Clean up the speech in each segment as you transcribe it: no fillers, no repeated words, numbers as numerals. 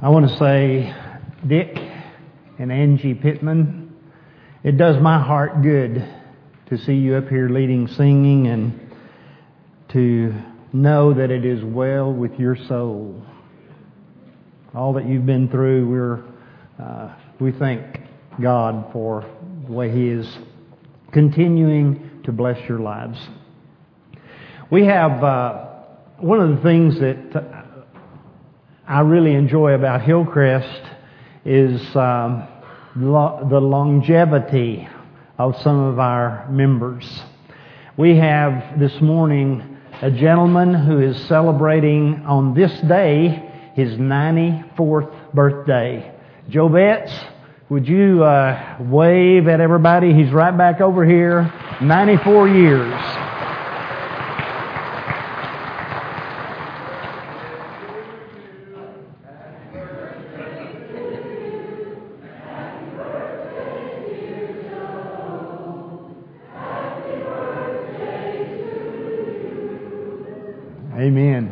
I want to say, Dick and Angie Pittman, it does my heart good to see you up here leading singing and to know that it is well with your soul. All that you've been through, we thank God for the way He is continuing to bless your lives. We have one of the things that I really enjoy about Hillcrest is the longevity of some of our members. We have this morning a gentleman who is celebrating on this day his 94th birthday. Joe Betts, would you wave at everybody? He's right back over here, 94 years. Amen.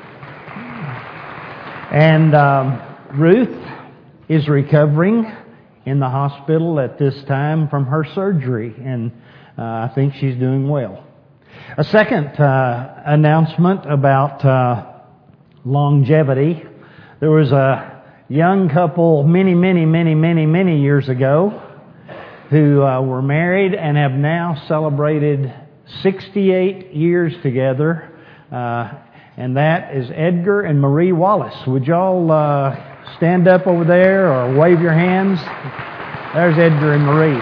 And Ruth is recovering in the hospital at this time from her surgery, and I think she's doing well. A second announcement about longevity. There was a young couple many years ago who were married and have now celebrated 68 years together. And that is Edgar and Marie Wallace. Would y'all stand up over there or wave your hands? There's Edgar and Marie.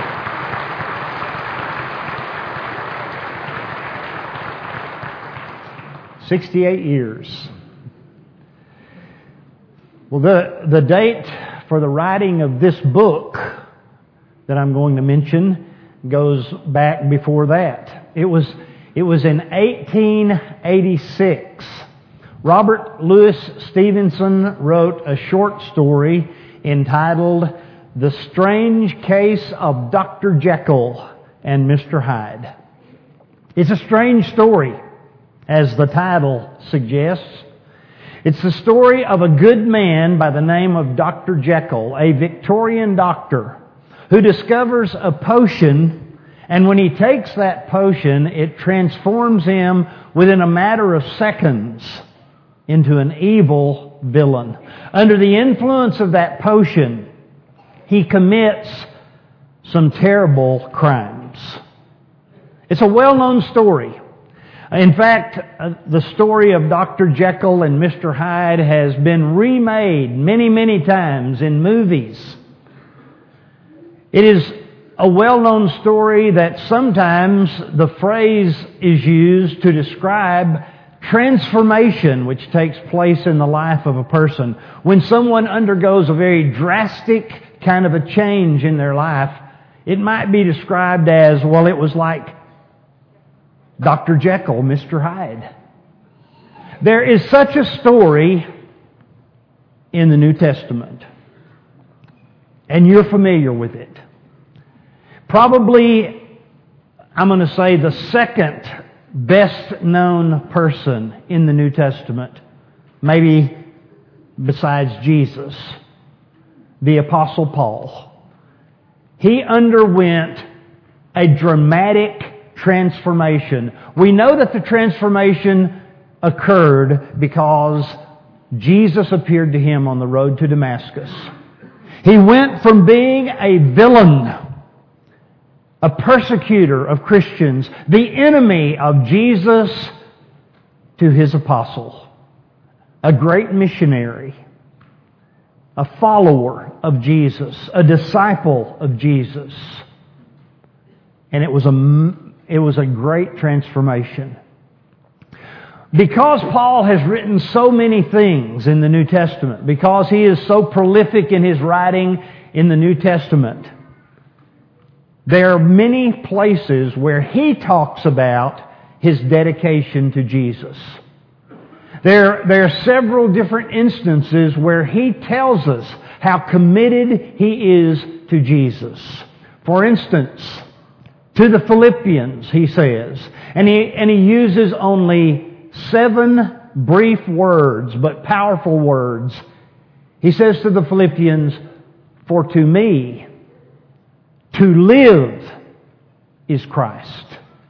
"68 years. Well, the date for the writing of this book that I'm going to mention goes back before that. It was in 1886. Robert Louis Stevenson wrote a short story entitled The Strange Case of Dr. Jekyll and Mr. Hyde. It's a strange story, as the title suggests. It's the story of a good man by the name of Dr. Jekyll, a Victorian doctor, who discovers a potion. And when he takes that potion, it transforms him within a matter of seconds into an evil villain. Under the influence of that potion, he commits some terrible crimes. It's a well-known story. In fact, the story of Dr. Jekyll and Mr. Hyde has been remade many times in movies. It is a well-known story that sometimes the phrase is used to describe transformation which takes place in the life of a person. When someone undergoes a very drastic kind of a change in their life, it might be described as, well, it was like Dr. Jekyll, Mr. Hyde. There is such a story in the New Testament, and you're familiar with it. Probably, I'm going to say, the second best known person in the New Testament, maybe besides Jesus, the Apostle Paul. He underwent a dramatic transformation. We know that the transformation occurred because Jesus appeared to him on the road to Damascus. He went from being a villain, a persecutor of Christians, the enemy of Jesus, to his apostle, a great missionary, a follower of Jesus, a disciple of Jesus. And it was a great transformation. Because Paul has written so many things in the New Testament, because he is so prolific in his writing in the New Testament, there are many places where he talks about his dedication to Jesus. There are several different instances where he tells us how committed he is to Jesus. For instance, to the Philippians, he says, and he uses only 7 brief words, but powerful words. He says to the Philippians, "For to me, to live is Christ."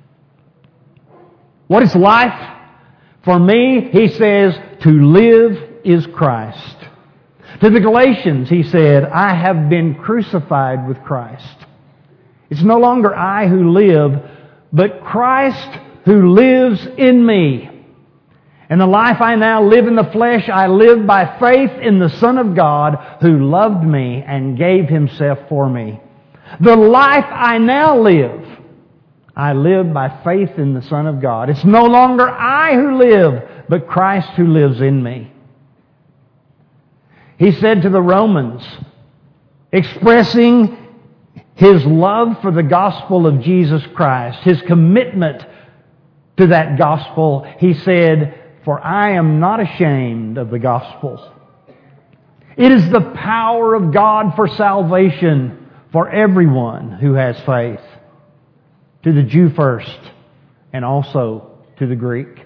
What is life? For me, he says, to live is Christ. To the Galatians, he said, "I have been crucified with Christ. It's no longer I who live, but Christ who lives in me. And the life I now live in the flesh, I live by faith in the Son of God who loved me and gave Himself for me. The life I now live, I live by faith in the Son of God. It's no longer I who live, but Christ who lives in me." He said to the Romans, expressing his love for the gospel of Jesus Christ, his commitment to that gospel, he said, "For I am not ashamed of the gospel. It is the power of God for salvation for everyone who has faith, to the Jew first, and also to the Greek."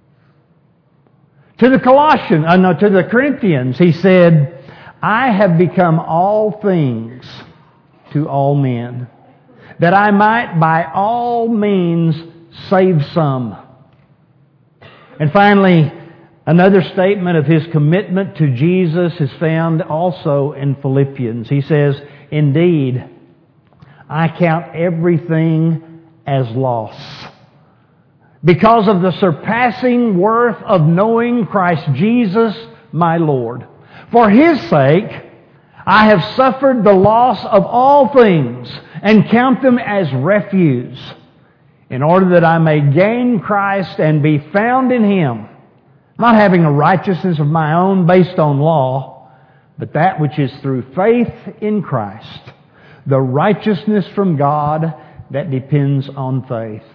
To the Corinthians, he said, "I have become all things to all men, that I might by all means save some." And finally, another statement of his commitment to Jesus is found also in Philippians. He says, "Indeed, I count everything as loss, because of the surpassing worth of knowing Christ Jesus my Lord. For His sake, I have suffered the loss of all things and count them as refuse, in order that I may gain Christ and be found in Him, not having a righteousness of my own based on law, but that which is through faith in Christ, the righteousness from God that depends on faith.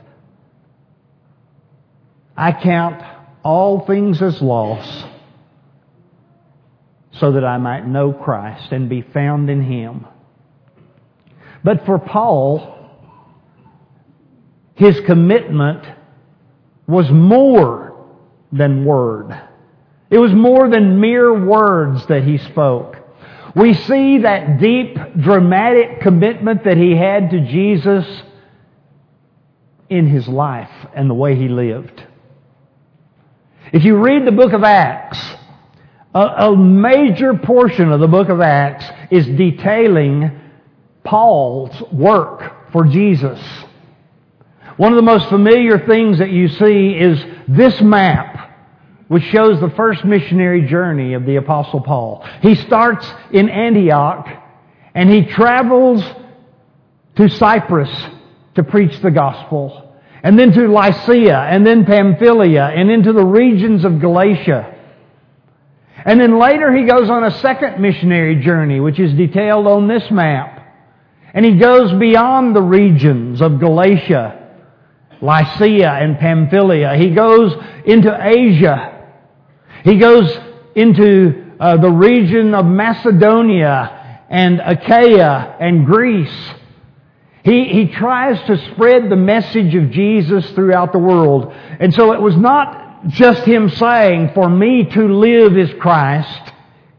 I count all things as loss, so that I might know Christ and be found in Him." But for Paul, his commitment was more than word. It was more than mere words that he spoke. We see that deep, dramatic commitment that he had to Jesus in his life and the way he lived. If you read the book of Acts, a major portion of the book of Acts is detailing Paul's work for Jesus. One of the most familiar things that you see is this map, which shows the first missionary journey of the Apostle Paul. He starts in Antioch, and he travels to Cyprus to preach the gospel, and then to Lycia, and then Pamphylia, and into the regions of Galatia. And then later he goes on a second missionary journey, which is detailed on this map. And he goes beyond the regions of Galatia, Lycia, and Pamphylia. He goes into Asia. He goes into the region of Macedonia and Achaia and Greece. He tries to spread the message of Jesus throughout the world. And so it was not just him saying, "For me to live is Christ."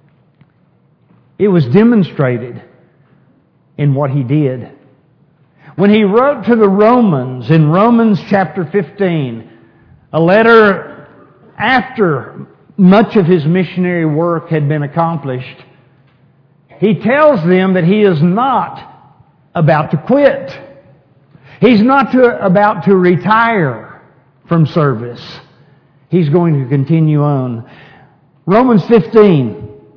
It was demonstrated in what he did. When he wrote to the Romans in Romans chapter 15, a letter after much of his missionary work had been accomplished, he tells them that he is not about to quit. He's not about to retire from service. He's going to continue on. Romans 15,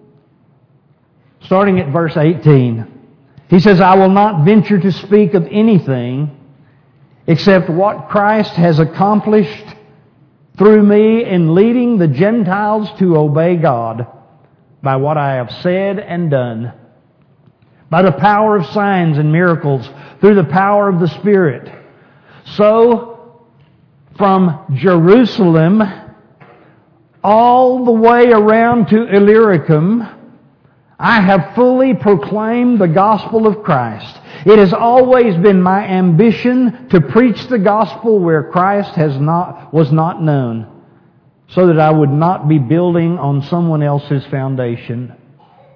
starting at verse 18. He says, "I will not venture to speak of anything except what Christ has accomplished through me in leading the Gentiles to obey God by what I have said and done, by the power of signs and miracles, through the power of the Spirit. So, from Jerusalem all the way around to Illyricum, I have fully proclaimed the gospel of Christ. It has always been my ambition to preach the gospel where Christ was not known, so that I would not be building on someone else's foundation.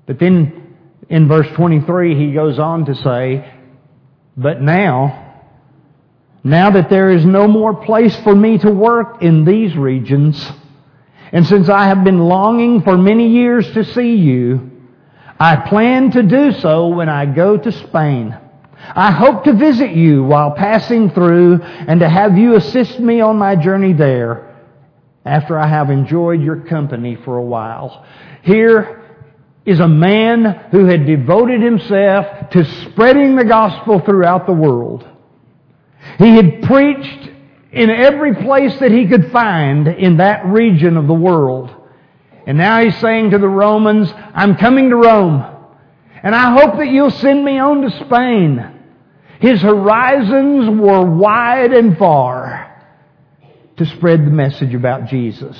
But then in verse 23 he goes on to say, but now that there is no more place for me to work in these regions, and since I have been longing for many years to see you, I plan to do so when I go to Spain. I hope to visit you while passing through and to have you assist me on my journey there after I have enjoyed your company for a while. Here is a man who had devoted himself to spreading the gospel throughout the world. He had preached in every place that he could find in that region of the world. And now he's saying to the Romans, I'm coming to Rome, and I hope that you'll send me on to Spain. His horizons were wide and far to spread the message about Jesus.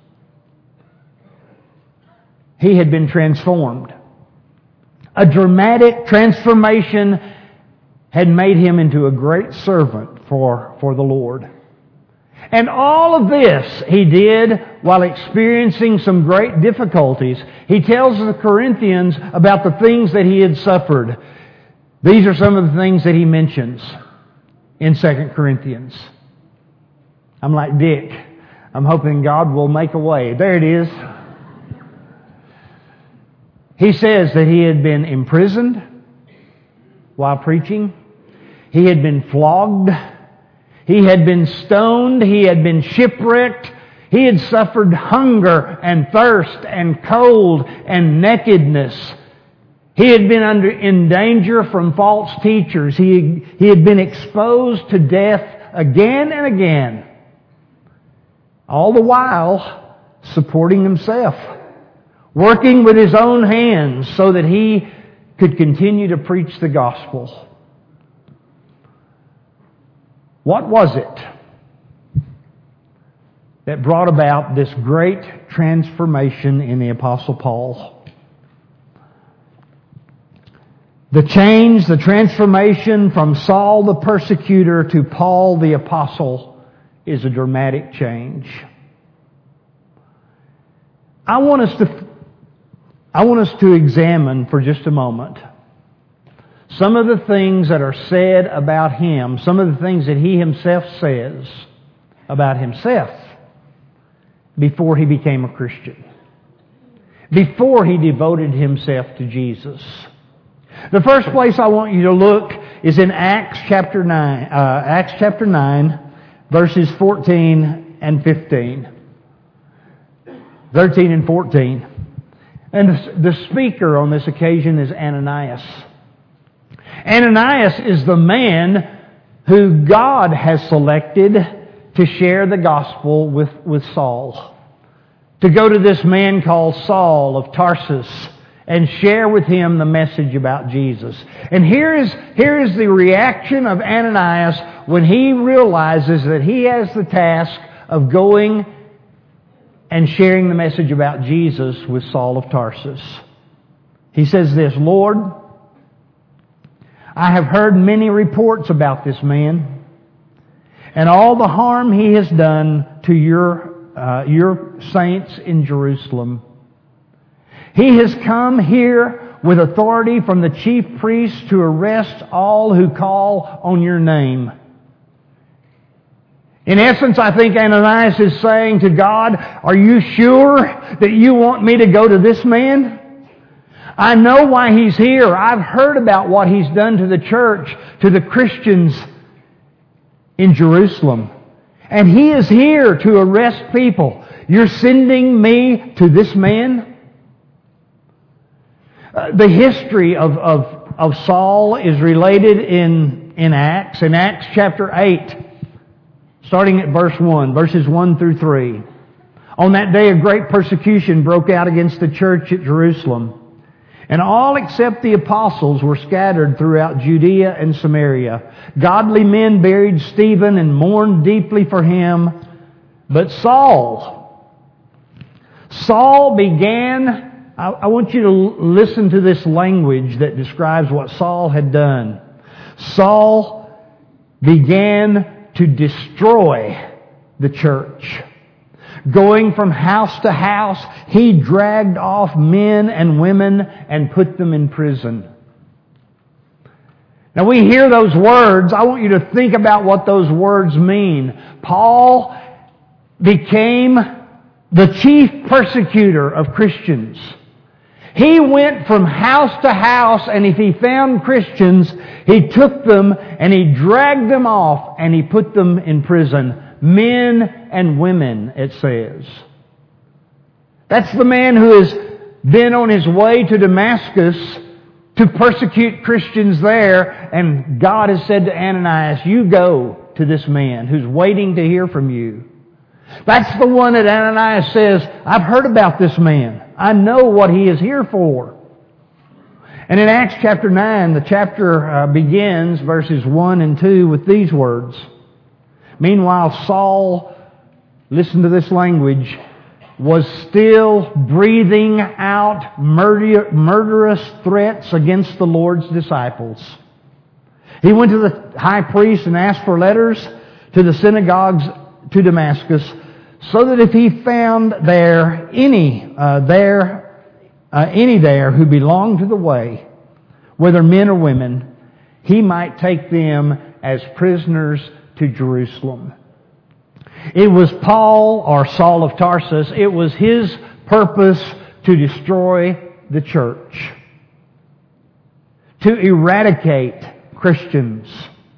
He had been transformed. A dramatic transformation had made him into a great servant for the Lord. And all of this he did while experiencing some great difficulties. He tells the Corinthians about the things that he had suffered. These are some of the things that he mentions in 2 Corinthians. I'm like Dick. I'm hoping God will make a way. There it is. He says that he had been imprisoned while preaching. He had been flogged. He had been stoned. He had been shipwrecked. He had suffered hunger and thirst and cold and nakedness. He had been in danger from false teachers. He had been exposed to death again and again. All the while supporting himself, working with his own hands so that he could continue to preach the gospel. What was it that brought about this great transformation in the Apostle Paul? The change, the transformation from Saul the persecutor to Paul the apostle is a dramatic change. I want us to examine for just a moment some of the things that are said about him, some of the things that he himself says about himself before he became a Christian, before he devoted himself to Jesus. The first place I want you to look is in Acts chapter 9, verses 14 and 15. 13 and 14. And the speaker on this occasion is Ananias. Ananias is the man who God has selected to share the gospel with Saul. To go to this man called Saul of Tarsus and share with him the message about Jesus. And here is the reaction of Ananias when he realizes that he has the task of going and sharing the message about Jesus with Saul of Tarsus. He says this, Lord, I have heard many reports about this man and all the harm he has done to your saints in Jerusalem. He has come here with authority from the chief priests to arrest all who call on your name. In essence, I think Ananias is saying to God, are you sure that you want me to go to this man? I know why he's here. I've heard about what he's done to the church, to the Christians in Jerusalem. And he is here to arrest people. You're sending me to this man? The history of Saul is related in Acts. In Acts chapter 8, starting at verse 1, verses 1 through 3. On that day a great persecution broke out against the church at Jerusalem. And all except the apostles were scattered throughout Judea and Samaria. Godly men buried Stephen and mourned deeply for him. But Saul began... I want you to listen to this language that describes what Saul had done. Saul began to destroy the church. Going from house to house, he dragged off men and women and put them in prison. Now we hear those words. I want you to think about what those words mean. Paul became the chief persecutor of Christians. He went from house to house, and if he found Christians, he took them and he dragged them off and he put them in prison. Men and women, it says. That's the man who has been on his way to Damascus to persecute Christians there, and God has said to Ananias, you go to this man who's waiting to hear from you. That's the one that Ananias says, I've heard about this man. I know what he is here for. And in Acts chapter 9, the chapter begins, verses 1 and 2, with these words. Meanwhile, Saul, listen to this language, was still breathing out murderous threats against the Lord's disciples. He went to the high priest and asked for letters to the synagogues to Damascus, so that if he found there any there who belonged to the way, whether men or women, he might take them as prisoners to Jerusalem. It was Paul, or Saul of Tarsus, it was his purpose to destroy the church, to eradicate Christians.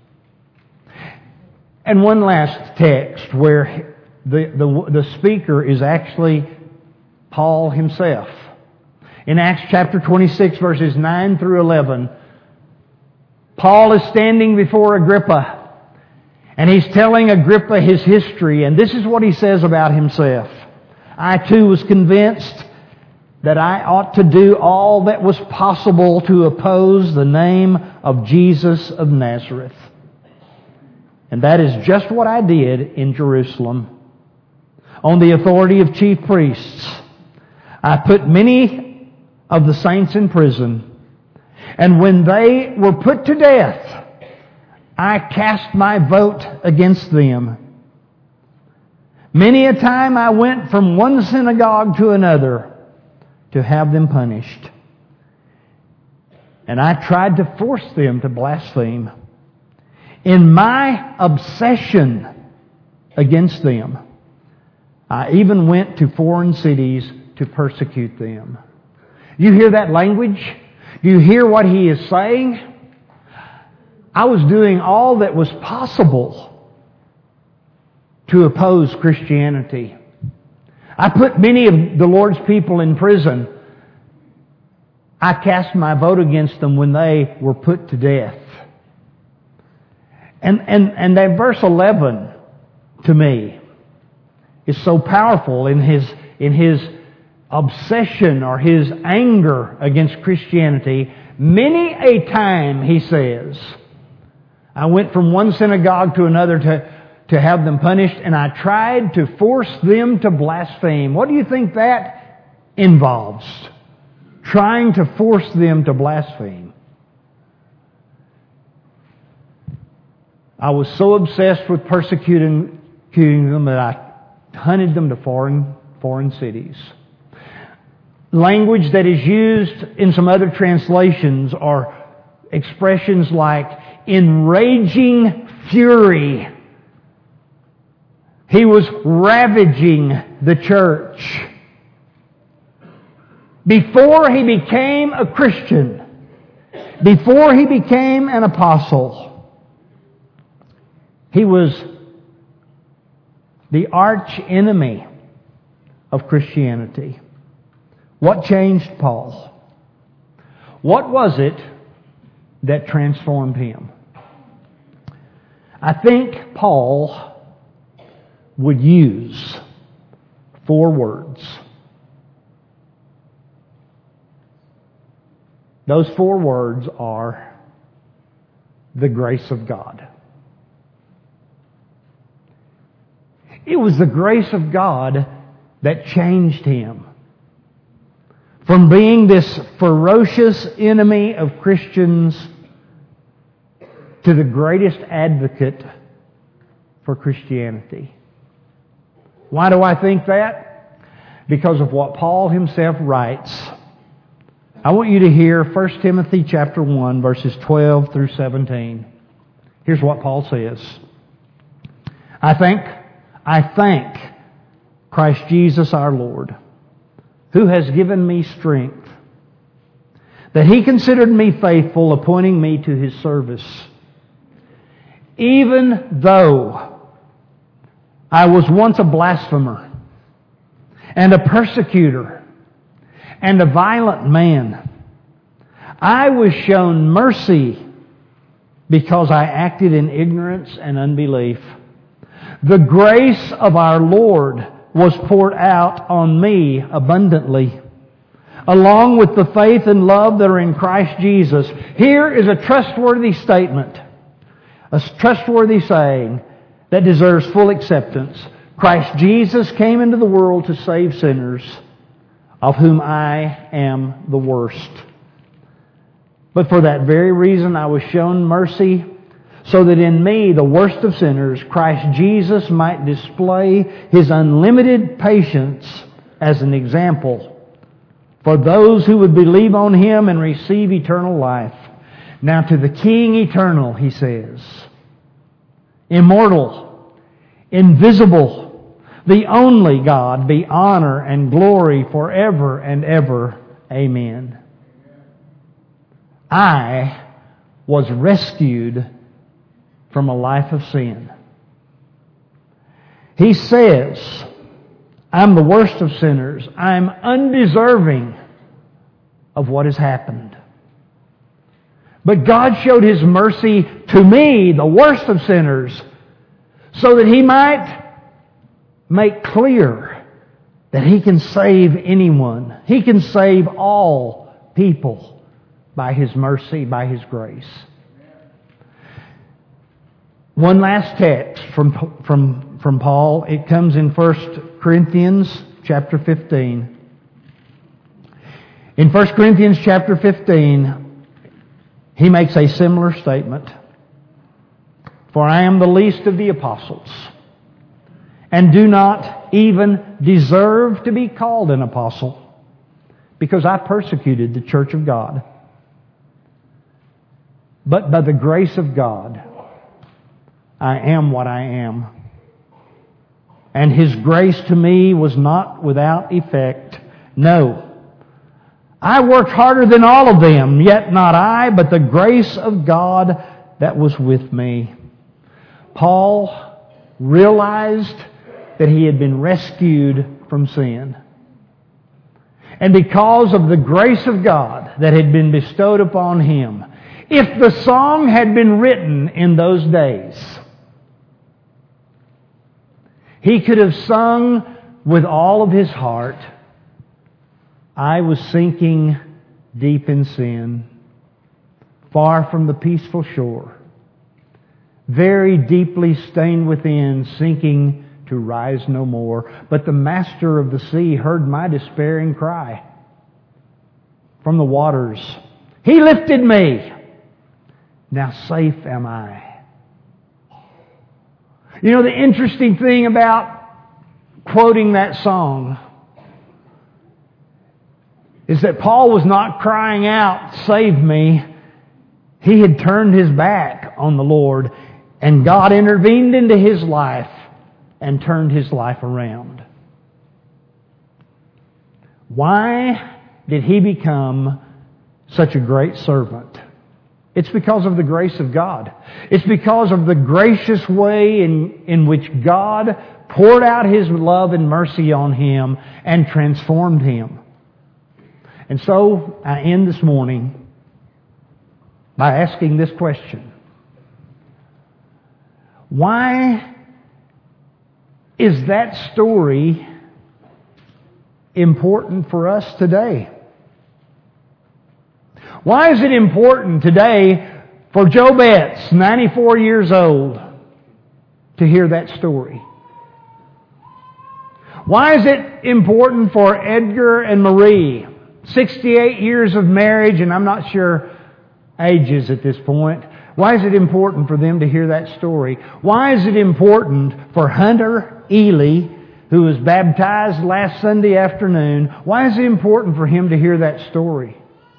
And one last text where the speaker is actually Paul himself. In Acts chapter 26, verses 9 through 11, Paul is standing before Agrippa, and he's telling Agrippa his history, and this is what he says about himself. I too was convinced that I ought to do all that was possible to oppose the name of Jesus of Nazareth. And that is just what I did in Jerusalem. On the authority of chief priests, I put many of the saints in prison, and when they were put to death, I cast my vote against them. Many a time I went from one synagogue to another to have them punished. And I tried to force them to blaspheme. In my obsession against them, I even went to foreign cities to persecute them. You hear that language? You hear what he is saying? I was doing all that was possible to oppose Christianity. I put many of the Lord's people in prison. I cast my vote against them when they were put to death. And that verse 11, to me, is so powerful in his obsession or his anger against Christianity. Many a time, he says, I went from one synagogue to another to have them punished, and I tried to force them to blaspheme. What do you think that involves? Trying to force them to blaspheme. I was so obsessed with persecuting them that I hunted them to foreign cities. Language that is used in some other translations are expressions like enraging fury. He was ravaging the church. Before he became a Christian, before he became an apostle, he was the arch enemy of Christianity. What changed Paul? What was it that transformed him? I think Paul would use 4 words. Those 4 words are the grace of God. It was the grace of God that changed him from being this ferocious enemy of Christians to the greatest advocate for Christianity. Why do I think that? Because of what Paul himself writes. I want you to hear 1 Timothy chapter 1, verses 12 through 17. Here's what Paul says. I thank Christ Jesus our Lord, who has given me strength, that He considered me faithful, appointing me to His service. Even though I was once a blasphemer, and a persecutor, and a violent man, I was shown mercy because I acted in ignorance and unbelief. The grace of our Lord was poured out on me abundantly, along with the faith and love that are in Christ Jesus. Here is a trustworthy statement, a trustworthy saying that deserves full acceptance. Christ Jesus came into the world to save sinners, of whom I am the worst. But for that very reason I was shown mercy, so that in me, the worst of sinners, Christ Jesus might display His unlimited patience as an example for those who would believe on Him and receive eternal life. Now to the King eternal, he says, immortal, invisible, the only God, be honor and glory forever and ever. Amen. I was rescued from a life of sin. He says, I'm the worst of sinners. I'm undeserving of what has happened. But God showed His mercy to me, the worst of sinners, so that He might make clear that He can save anyone. He can save all people by His mercy, by His grace. One last text from Paul. It comes in 1 Corinthians chapter 15. In 1 Corinthians chapter 15, he makes a similar statement. For I am the least of the apostles, and do not even deserve to be called an apostle, because I persecuted the church of God. But by the grace of God, I am what I am. And His grace to me was not without effect. No, I worked harder than all of them, yet not I, but the grace of God that was with me. Paul realized that he had been rescued from sin. And because of the grace of God that had been bestowed upon him, if the song had been written in those days, he could have sung with all of his heart, I was sinking deep in sin, far from the peaceful shore, very deeply stained within, sinking to rise no more. But the master of the sea heard my despairing cry from the waters. He lifted me. Now safe am I. You know, the interesting thing about quoting that song is that Paul was not crying out, save me. He had turned his back on the Lord, and God intervened into his life and turned his life around. Why did he become such a great servant? It's because of the grace of God. It's because of the gracious way in which God poured out His love and mercy on him and transformed him. And so I end this morning by asking this question. Why is that story important for us today? Why is it important today for Joe Betts, 94 years old, to hear that story? Why is it important for Edgar and Marie, 68 years of marriage, and I'm not sure ages at this point. Why is it important for them to hear that story? Why is it important for Hunter Ely, who was baptized last Sunday afternoon. Why is it important for him to hear that story?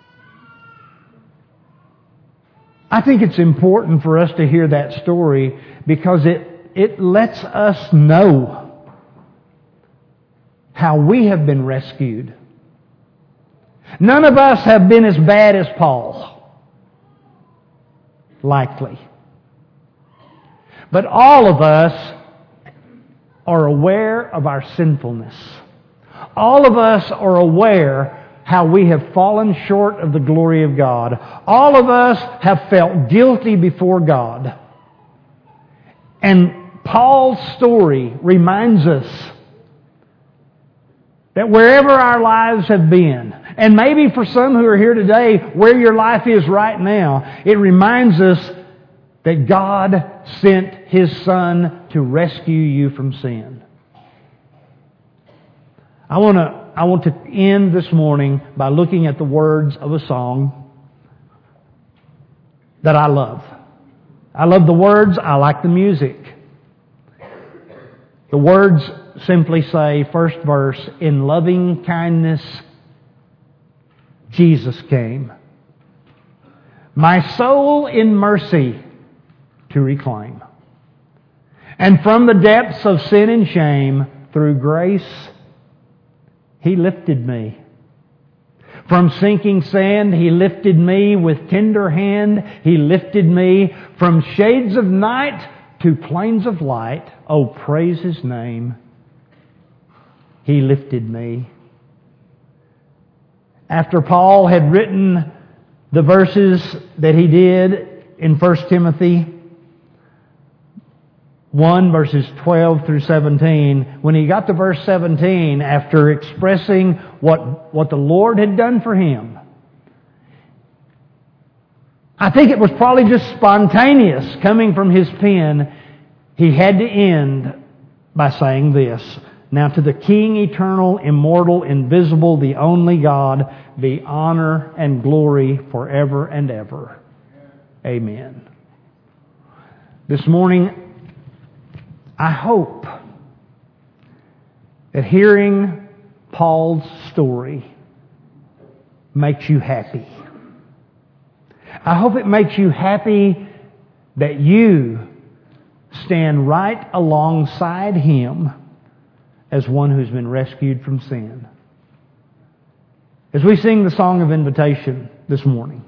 I think it's important for us to hear that story because it lets us know how we have been rescued. None of us have been as bad as Paul. Likely. But all of us are aware of our sinfulness. All of us are aware how we have fallen short of the glory of God. All of us have felt guilty before God. And Paul's story reminds us that wherever our lives have been, and maybe for some who are here today, where your life is right now, it reminds us that God sent His Son to rescue you from sin. I want to end this morning by looking at the words of a song that I love. I love the words, I like the music. The words simply say, first verse, in loving kindness, Jesus came, my soul in mercy to reclaim. And from the depths of sin and shame, through grace, He lifted me. From sinking sand, He lifted me with tender hand. He lifted me from shades of night to plains of light. Oh, praise His name. He lifted me. After Paul had written the verses that he did in 1 Timothy 1, verses 12 through 17, when he got to verse 17, after expressing what the Lord had done for him, I think it was probably just spontaneous coming from his pen. He had to end by saying this, now to the King, eternal, immortal, invisible, the only God, be honor and glory forever and ever. Amen. This morning, I hope that hearing Paul's story makes you happy. I hope it makes you happy that you stand right alongside him as one who's been rescued from sin. As we sing the song of invitation this morning,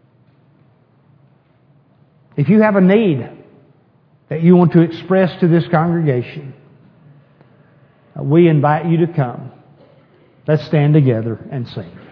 if you have a need that you want to express to this congregation, we invite you to come. Let's stand together and sing.